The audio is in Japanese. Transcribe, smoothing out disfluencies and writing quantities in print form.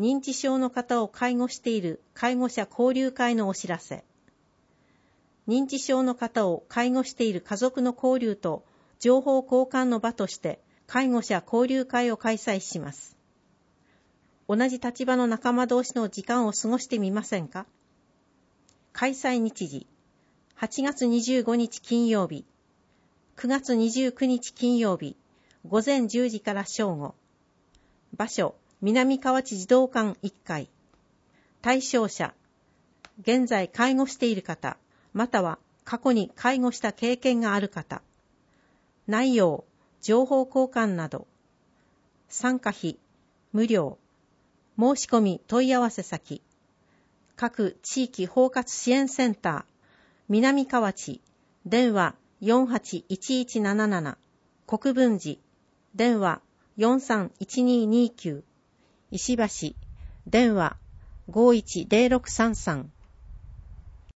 認知症の方を介護している介護者交流会のお知らせ。認知症の方を介護している家族の交流と情報交換の場として介護者交流会を開催します。同じ立場の仲間同士の時間を過ごしてみませんか？開催日時、8月25日金曜日、9月29日金曜日、午前10時から正午。場所、南河内児童館1階。対象者、現在介護している方、または過去に介護した経験がある方。内容、情報交換など。参加費、無料。申し込み問い合わせ先。各地域包括支援センター、南河内、電話481177、国分寺、電話431229、石橋、電話510633。